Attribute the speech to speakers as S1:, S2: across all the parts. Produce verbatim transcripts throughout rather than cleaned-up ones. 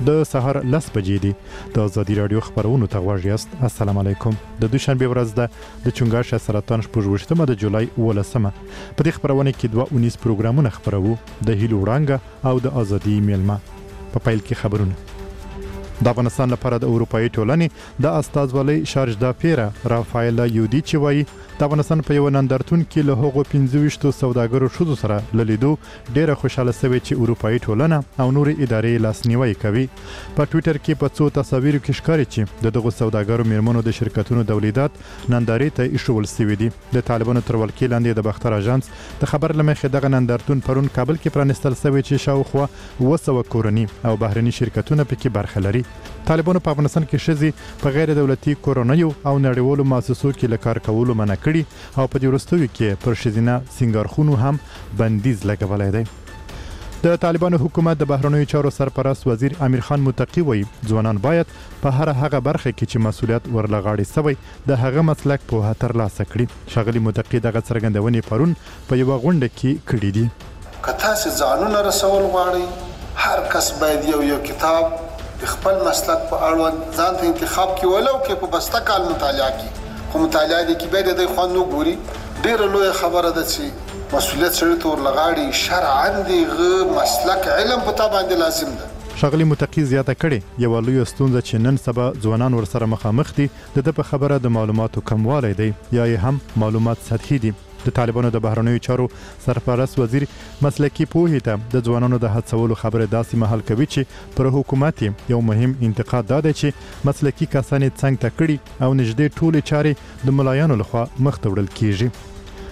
S1: د سهار لس بجې دي. د ازادي راډیو خبرونو ته غواړئ یاست. السلام علیکم. د دوشنبه ورځ ده د چنګاښ سرطان شپږویشتمه د جولای اوولسمه. په دې خبرونه کې دوه اونیز پروګرامونه خبرو، د هیلو وړانګه او د ازادي میلمه. په پیل کې خبرونه. د افغانستان لپاره د اروپאי ټولنې د استازولۍ شارجدا پیرا رافایلا یودیچ وایي د افغانستان په یو نندارتون کې له هغو پنځه ویشتو سوداګرو ښځو سره لیدو ډیره خوشاله شوې چې اروپאי ټولنه او نورې ادارې لاسنیوي کوي. په ټوئیټر کې په څو تصاویرو کې ښکاري چې د دغو سوداګرو میرمنو د شرکتونو تولیدات نندارې ته ایښول شوي دي. د طالبانو تر ولکې لاندې د باختر اژانس د خبر له مخې دغه نندارتون پرون کابل کې پرانیستل شوی چې شاوخوا اوه سوه کورني او بهرني شرکتونه پکې برخه لري. طالبانو په افغانستان کې ښځې په غیر دولتي کورنیو او نړیوالو مؤسسو کې له کار کولو منع کړي او په دې وروستیو کې پر ښځینه سینګارخونو هم بندیز لګولی دی. د طالبانو حکومت د بهرنیو چارو سرپرست وزیر امیر خان متقی وایي ځوانان باید په هر هغه برخه کې چې مسؤلیت ورلغاړي سوی د هغه مسلک په ترلاسه کړي. ښاغلي متقی دغه څرګندونې پرون په یوه غونډه کې کړې دي.
S2: که تاسې ځانونه رسول غواړئ، هر کس باید یو یو کتاب د خپل مسلک په اړوند ځان ته انتخاب کې ولو کې په بسته کال مطالعه کې خو مطالعه دې کې باید د خوند وګوري. ډېره لویه خبره ده چې مسؤلیت سړي ته ورلغاړي شرعاً دغه مسلک علم په تا باندې لازم ده.
S1: ښاغلي متقی زیاته کړې یوه لویه ستونزه چې نن سبا ځوانان ورسره مخامخ دي د ده په خبره د معلوماتو کموالی دی یا یې هم معلومات سطحي دي. د طالبانو د بهرنیو چارو سرپرست وزیر مسلکی پوهې ته د ځوانانو د هڅولو خبره داسې مهال کوي چې پر حکومت یو مهم انتقاد دا دی چې مسلکی کسان یې څنګ ته کړي او نږدې ټولې چارې د ملایانو لخوا مخ ته وړل کیږي.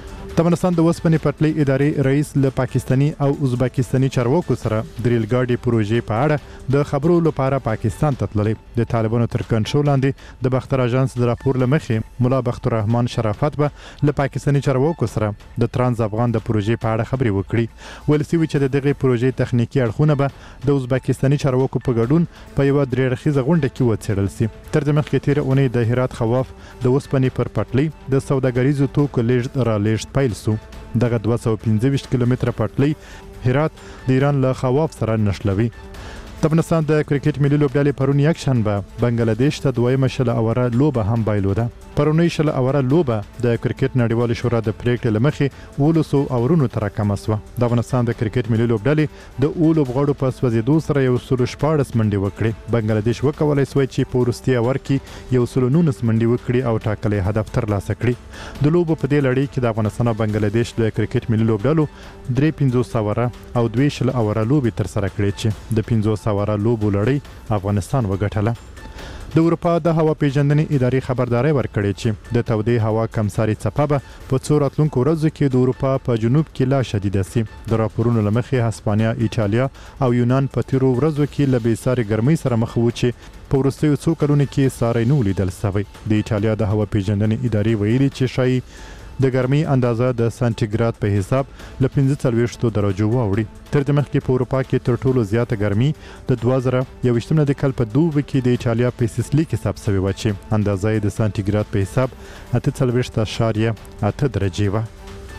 S1: د افغانستان د اوسپنې پټلۍ ادارې رئیس له پاکستاني او ازبکستاني چارواکو سره د ریل ګاډي پروژې په اړه د خبرو لپاره پاکستان ته تللی. د طالبانو تر کنټرول لاندې د باختر اژانس د راپور له مخې ملا بختر الرحمن شرافت به له پاکستاني چارواکو سره د ترانز افغان د پروژې په اړه خبرې وکړي. ویل شوي چې د دغې پروژې تخنیکي اړخونه به د ازبکستاني چارواکو په ګډون په یوه درې اړخیزه غونډه کې وڅېړل شي. تر دې مخکې تېره اونۍ د هرات خواف د اوسپنې پر پټلۍ د سوداګریزو توکو لیږد رالېږد پیل سو. دغه دوه سوه پنځه ویشت کیلومتره پټلۍ هرات د ایران له خواف سره نښلوي. د افغانستان د کرکټ ملي لوبډلې پرون یکشنبه بنګلادیش ته دویمه شله اوره لوبه هم بایلوده. پرونۍ شله اوره لوبه د کرکټ نړیوالې شورا د پریکړې له مخې اوولسو اورونو ته راکمه سوه. د افغانستان د کرکټ ملي لوبډلې د اوو لوبغاړو په سوځېدو سره یو سلو شپاړس منډې وکړې. بنګلادیش وکولی سوی چې په وروستي اور کې یو سلو نولس منډې وکړي او ټاکلی هدف ترلاسه کړي. د لوبو په دې لړۍ کې د افغانستان او بنګلادیش د کرکټ ملي لوبډلو درې پنځوس اوره او دوې شل اوره لوبې ترسره کړې چې د پنځوس اوره لوبو لړۍ افغانستان وګټله. د اروپا د هوا پیژندنې ادارې خبرداری ورکړې چې د تودې هوا کمسارې څپه به په څو راتلونکو ورځو کې د اروپا په جنوب کې لا شدیده سي. د راپورونو له مخې هسپانیا، ایټالیا او یونان په تیرو ورځو کې له بېسارې ګرمۍ سره مخ وو چې په وروستیو څو کلونو کې ساری نه ولیدل سوی. د ایټالیا د هوا پیژندنې ادارې ویلي چې ښایي د ګرمۍ اندازه د سانتیګراد په حساب له پنځه څلوېښتو درجو واوړي. تر دې مخکې په اروپا کې تر ټولو زیاته ګرمي د دوه زره یوویشتم د کال په دوبي کې د ایټالیا په سیسلي کې ثبت شوې وه چې اندازه یې د سانتیګراد په حساب اته څلوېښت اعشاریه اته درجې وه.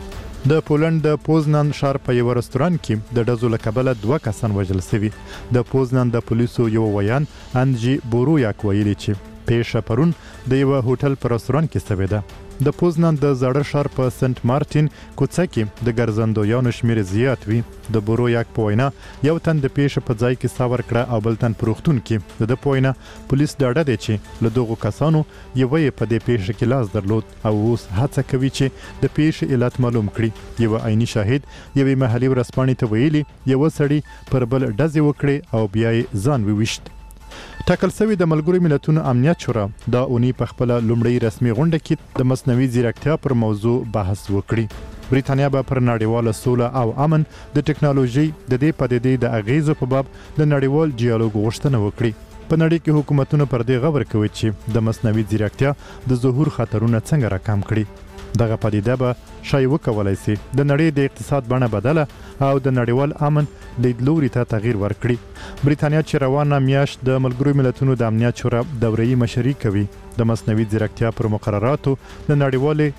S1: د پولنډ د پوزنان ښار په یوه رستورانت کې د ډزو له کبله دوه کسان وژل شوي. د پوزنان د پولیسو یو ویان انجی بورویاک ویلي چې پیښه پرون د یوه هوټل په رستورانت کې شوې ده. د پوزنان د زاړه ښار په سنت مارټین کوڅه کې د ګرځندویانو شمېر زیات وي. د بورویاک په وینا یو تن د پیښې په ځای کې ساه ورکړه او بل تن په روغتون کې. د ده په وینا پولیس ډاډه دی چې له دغو کسانو یوه یې په دې پیښه کې لاس درلود او اوس هڅه کوي چې د پیښې علت معلوم کړي. یوه عیني شاهد یوې محلي ورځپاڼې ته ویلي یوه سړي پر بل ډزې وکړې او بیا یې ځان وویشت. ټاکل شوې د ملګرو ملتونو امنیت شورا دا اونۍ په خپله لومړۍ رسمي غونډه کې د مصنوعي ځیرکتیا پر موضوع بحث وکړي. بریتانیا به پر نړیواله سوله او امن د ټکنالوژۍ د دې پدیدې د اغیزو په باب د نړیوال ډیالوګ غوښتنه وکړي. په نړۍ کې حکومتونه پر دې غور کوي چې د مصنوعي ځیرکتیا د ظهور خطرونه څنګه راکم کړي. دغه پدیده به شای وکولای شي د نړۍ د اقتصاد بڼه بدله او د نړیوال امن لیدلوري ته تغییر ورکړي. بریتانیا چې روانه میاشت د ملګرو ملتونو د امنیت شورا دوره‌یي مشري کوي د مصنوعي ځیرکتیا پر مقرراتو د نړیوالې